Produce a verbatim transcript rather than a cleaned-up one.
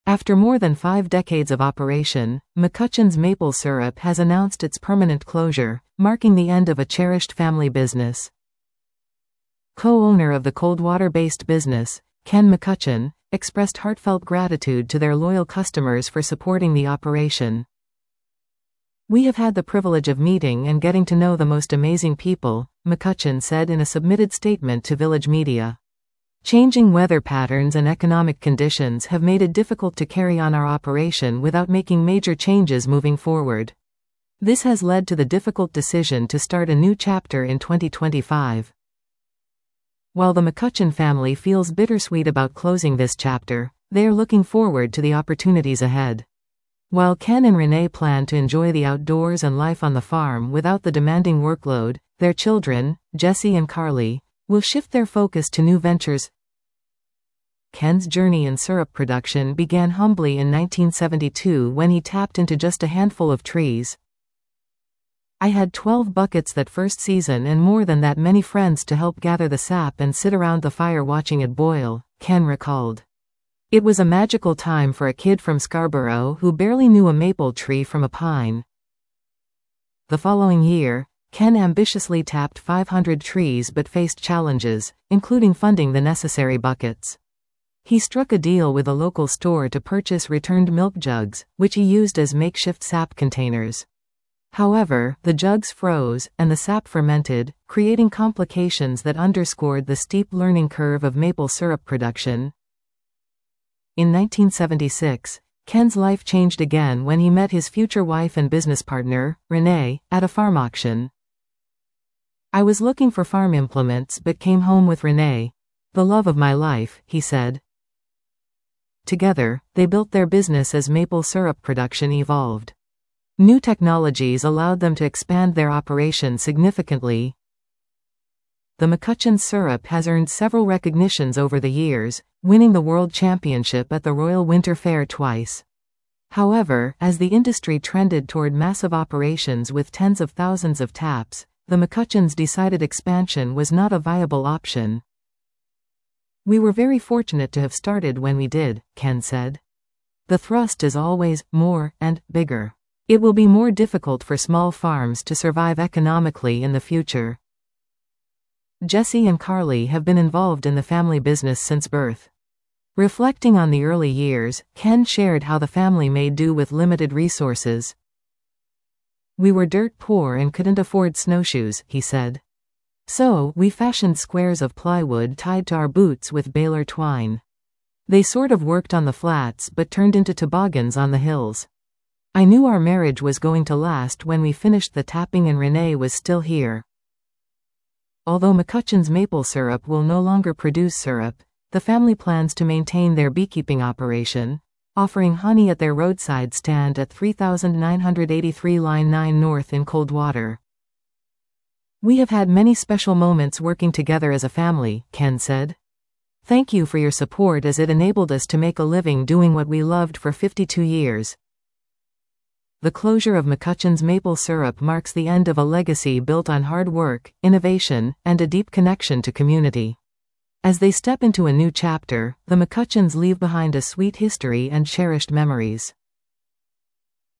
After more than five decades of operation, McCutcheon's Maple Syrup has announced its permanent closure, marking the end of a cherished family business. Co-owner of the Coldwater-based business, Ken McCutcheon, expressed heartfelt gratitude to their loyal customers for supporting the operation. "We have had the privilege of meeting and getting to know the most amazing people," McCutcheon said in a submitted statement to Village Media. "Changing weather patterns and economic conditions have made it difficult to carry on our operation without making major changes moving forward. This has led to the difficult decision to start a new chapter in twenty twenty-five. While the McCutcheon family feels bittersweet about closing this chapter, they are looking forward to the opportunities ahead. While Ken and Renee plan to enjoy the outdoors and life on the farm without the demanding workload, their children, Jesse and Carly, will shift their focus to new ventures." Ken's journey in syrup production began humbly in nineteen seventy-two when he tapped into just a handful of trees. "I had twelve buckets that first season and more than that many friends to help gather the sap and sit around the fire watching it boil," Ken recalled. "It was a magical time for a kid from Scarborough who barely knew a maple tree from a pine." The following year, Ken ambitiously tapped five hundred trees but faced challenges, including funding the necessary buckets. He struck a deal with a local store to purchase returned milk jugs, which he used as makeshift sap containers. However, the jugs froze, and the sap fermented, creating complications that underscored the steep learning curve of maple syrup production. In nineteen seventy-six, Ken's life changed again when he met his future wife and business partner, Renee, at a farm auction. "I was looking for farm implements but came home with Renee. The love of my life," he said. Together, they built their business as maple syrup production evolved. New technologies allowed them to expand their operation significantly. The McCutcheon syrup has earned several recognitions over the years, winning the World Championship at the Royal Winter Fair twice. However, as the industry trended toward massive operations with tens of thousands of taps, the McCutcheons decided expansion was not a viable option. "We were very fortunate to have started when we did," Ken said. "The thrust is always more and bigger. It will be more difficult for small farms to survive economically in the future." Jesse and Carly have been involved in the family business since birth. Reflecting on the early years, Ken shared how the family made do with limited resources. "We were dirt poor and couldn't afford snowshoes," he said. "So, we fashioned squares of plywood tied to our boots with baler twine. They sort of worked on the flats but turned into toboggans on the hills. I knew our marriage was going to last when we finished the tapping and Renee was still here." Although McCutcheon's Maple Syrup will no longer produce syrup, the family plans to maintain their beekeeping operation, offering honey at their roadside stand at three thousand nine hundred eighty-three Line nine North in Coldwater. "We have had many special moments working together as a family," Ken said. "Thank you for your support as it enabled us to make a living doing what we loved for fifty-two years." The closure of McCutcheon's Maple Syrup marks the end of a legacy built on hard work, innovation, and a deep connection to community. As they step into a new chapter, the McCutcheons leave behind a sweet history and cherished memories.